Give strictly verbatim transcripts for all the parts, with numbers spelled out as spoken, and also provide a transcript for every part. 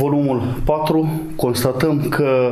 volumul patru, constatăm că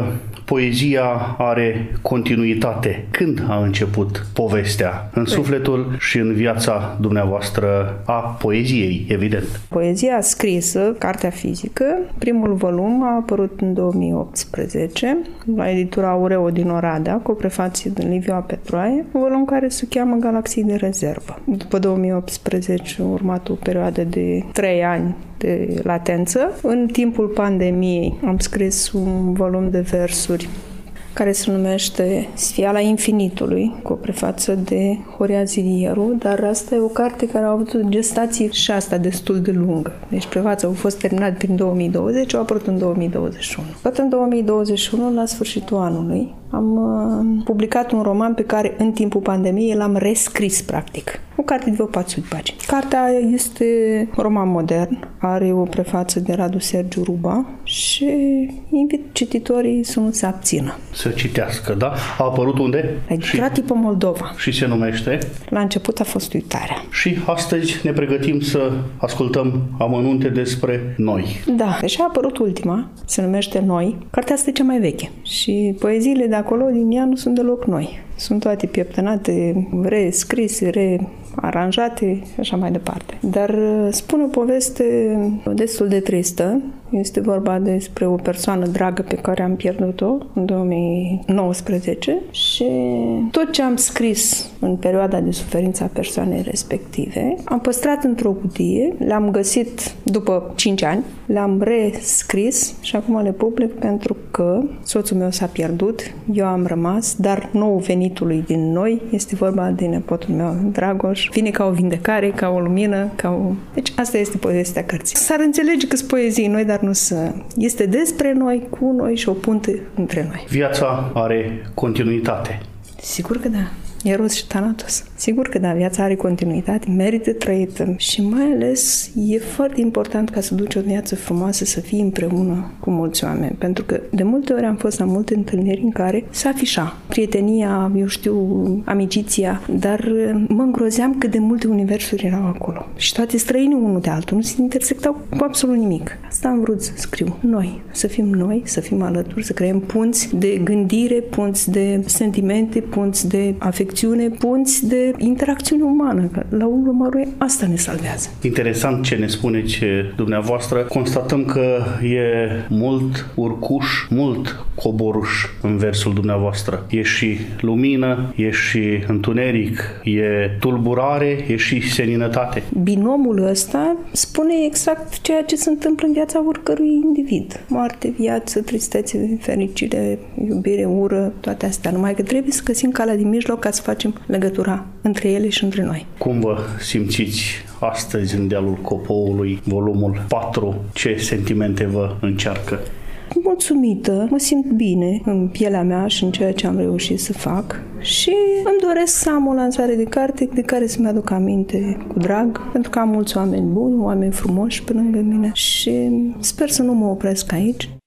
poezia are continuitate. Când a început povestea? În sufletul și în viața dumneavoastră a poeziei, evident. Poezia scrisă, cartea fizică, primul volum a apărut în două mii optsprezece la editura Aureo din Oradea, cu o prefație din Liviu Petroae, un volum care se cheamă Galaxii de rezervă. După două mii optsprezece a urmat o perioadă de trei ani de latență. În timpul pandemiei am scris un volum de versuri care se numește Sfiala Infinitului, cu o prefață de Horia Zilieru, dar asta e o carte care a avut o gestație și asta destul de lungă. Deci prefața a fost terminată prin două mii douăzeci, a apărut în două mii douăzeci și unu. Tot în două mii douăzeci și unu, la sfârșitul anului, am uh, publicat un roman pe care în timpul pandemiei l-am rescris, practic. O carte de vreo patru sute pagini. Cartea este un roman modern, are o prefață de Radu Sergiu Ruba și invit cititorii să nu se abțină. Să citească, da? A apărut unde? La editura Tipă Moldova. Și se numește? La început a fost Uitarea. Și astăzi ne pregătim să ascultăm amănunte despre Noi. Da, deși a apărut ultima, se numește Noi. Cartea asta e cea mai veche și poeziile de acolo, din ea, nu sunt deloc noi. Sunt toate pieptănate, rescrise, rearanjate și așa mai departe. Dar spune o poveste destul de tristă. Este vorba despre o persoană dragă pe care am pierdut-o în două mii nouăsprezece și tot ce am scris în perioada de suferință a persoanei respective am păstrat într-o cutie, le-am găsit după cinci ani, le-am rescris și acum le public pentru că soțul meu s-a pierdut, eu am rămas, dar nou venitului din Noi este vorba de nepotul meu, Dragoș. Vine ca o vindecare, ca o lumină, ca o... Deci asta este povestea cărții. S-ar înțelege că sunt poezii noi, dar nu să... Este despre noi, cu noi și o punte între noi. Viața are continuitate. Sigur că da. Eros și Thanatos. Sigur că da, viața are continuitate, merită trăită și mai ales e foarte important ca să duci o viață frumoasă, să fii împreună cu mulți oameni. Pentru că de multe ori am fost la multe întâlniri în care se afișa prietenia, eu știu, amiciția, dar mă îngrozeam cât de multe universuri erau acolo. Și toate străine unul de altul, nu se intersectau cu absolut nimic. Asta am vrut să scriu. Noi, să fim noi, să fim alături, să creăm punți de gândire, punți de sentimente, punți de afecțiune, punți de interacțiune umană. La urmă, asta ne salvează. Interesant ce ne spuneți dumneavoastră. Constatăm că e mult urcuș, mult coboruș în versul dumneavoastră. E și lumină, e și întuneric, e tulburare, e și seninătate. Binomul ăsta spune exact ceea ce se întâmplă în viața oricărui individ. Moarte, viață, tristețe, fericire, iubire, ură, toate astea. Numai că trebuie să găsim calea din mijloc ca să facem legătura între ele și între noi. Cum vă simțiți astăzi în dealul Copoului, volumul patru? Ce sentimente vă încearcă? Mulțumită, mă simt bine în pielea mea și în ceea ce am reușit să fac și îmi doresc să am o lansare de carte de care să-mi aduc aminte cu drag, pentru că am mulți oameni buni, oameni frumoși pe lângă mine și sper să nu mă opresc aici.